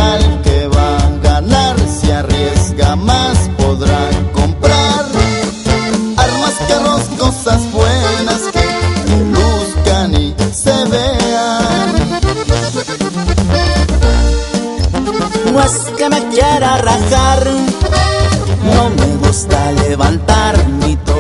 al que va a ganar, si arriesga más podrá comprar armas, carros, cosas buenas que luzcan y se vean. No es que me quiera rajar, no me gusta levantar mi